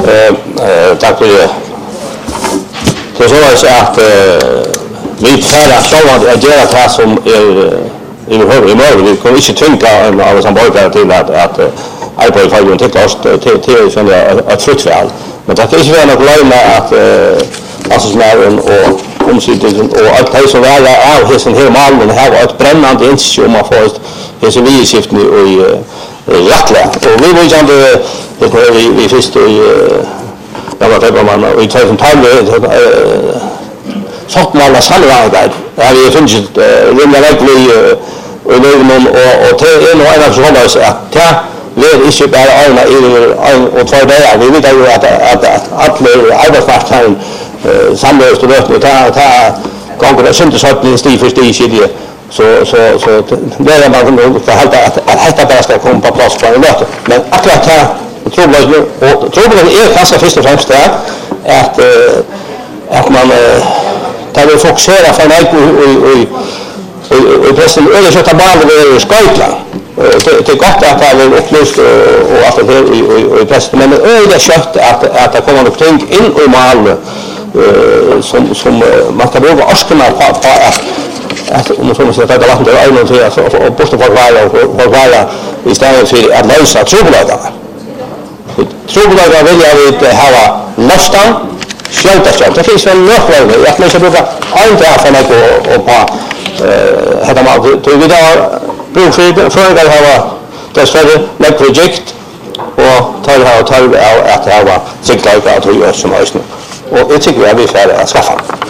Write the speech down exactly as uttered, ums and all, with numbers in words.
Tack för det. Det är så att vi färra själva att göra det som är i huvud i morgon. Vi kommer inte tvinga alla som borgare till att, att arbeta för att till oss till, till ett fruktfall. Men det kan inte vara något löjna att alltså snären och omsidningen och allt det som är av hessen här malen här var ett brännande insikt om att få hessen vidskiften i rättliga. Och vi vill inte det går vi vi först i jag var det man och i tjugohundratolv sånt man la samarbete. Ja vi finns rimliga verkligen och någon och och till en och en så var så att ja det är inte bara alla i och två dagar. Vi vet ju att att alla arbetsmarknaden samlas och det tar tar gånger det inte så att det stiger för stiger så så så det är man för att att detta bara ska komma på plats på en dag. Men akkurat här tror jag och tror jag är kanske först och främst det att att man tar det fokusera för mig och och pressen eller så tar bara det skojla. Det är gott att ha en upplyst och allt det här i pressen men det är kött att att det kommer något in i mal som som man kan bruka askarna på att att om man så att det vatten är en till att och posta för varje och varje istället för att lösa trubbelagar. Trubbelagar vill jag inte ha nästan skjuta så. Det finns väl några att man ska bruka en träff för mig och på hade man då vi där brukar för att ha det större med projekt och ta det här och ta det att ha cyklar att göra som helst. Och jag tycker att vi är färdiga att skaffa.